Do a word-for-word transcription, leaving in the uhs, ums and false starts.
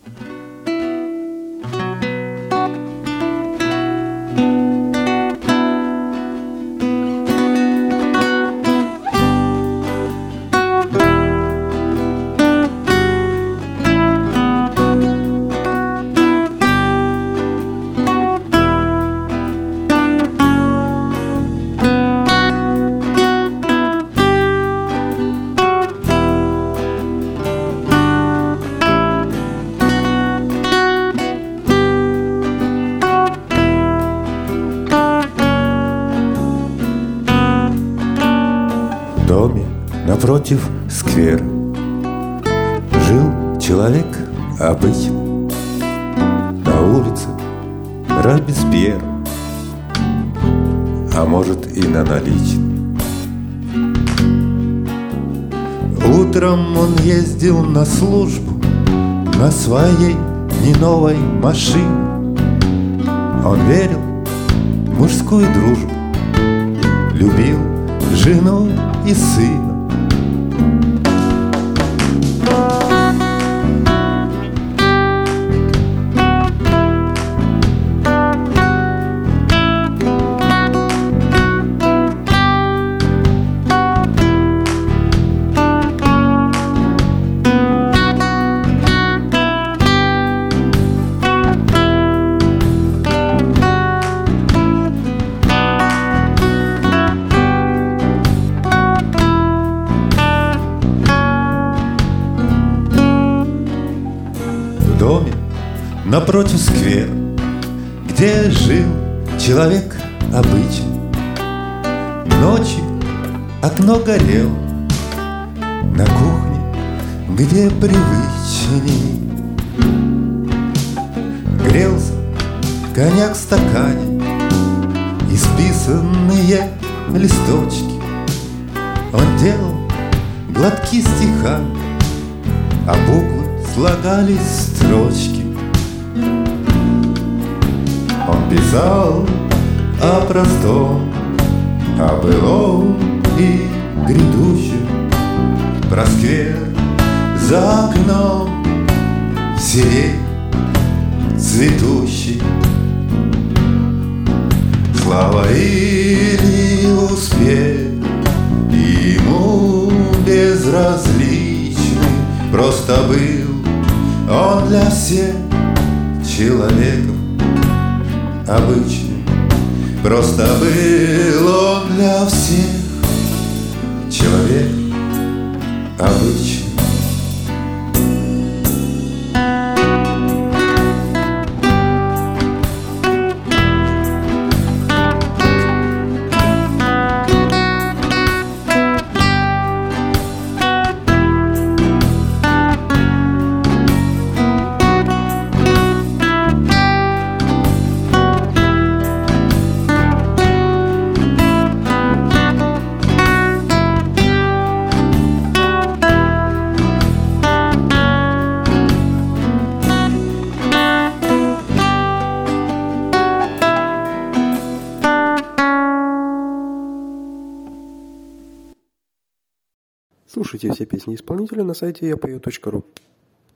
В доме напротив сквера жил человек обычный. На улице Робеспьер, а может и на наличный. Утром он ездил на службу на своей не новой машине. Он верил в мужскую дружбу, любил жену и сына. В доме напротив сквера, где жил человек обычный, ночью окно горело, на кухне, где привычней, грелся коньяк в стакане, исписанные листочки. Он делал глотки стиха, а буквы слагались строчки. Он писал о простом, о былом и грядущем, про сквер за окном, сирень цветущий. Слава или успех ему безразличны, просто был он для всех человеком обычным. Просто был он для всех человек обычный. Слушайте все песни исполнителя на сайте я пою точка ру.